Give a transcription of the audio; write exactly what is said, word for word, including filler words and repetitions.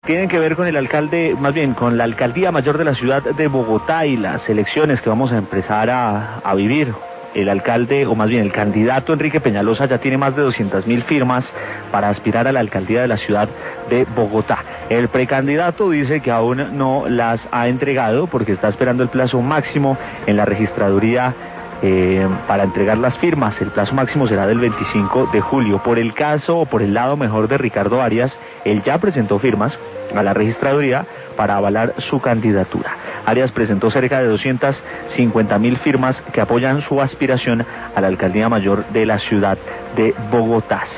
tienen que ver con el alcalde, más bien con la alcaldía mayor de la ciudad de Bogotá y las elecciones que vamos a empezar a, a vivir. El alcalde, o más bien el candidato Enrique Peñalosa, ya tiene más de doscientas mil firmas para aspirar a la alcaldía de la ciudad de Bogotá. El precandidato dice que aún no las ha entregado porque está esperando el plazo máximo en la registraduría eh, para entregar las firmas. El plazo máximo será del veinticinco de julio. Por el caso, o por el lado mejor de Ricardo Arias, él ya presentó firmas a la registraduría para avalar su candidatura. Arias presentó cerca de doscientas cincuenta mil firmas que apoyan su aspiración a la alcaldía mayor de la ciudad de Bogotá.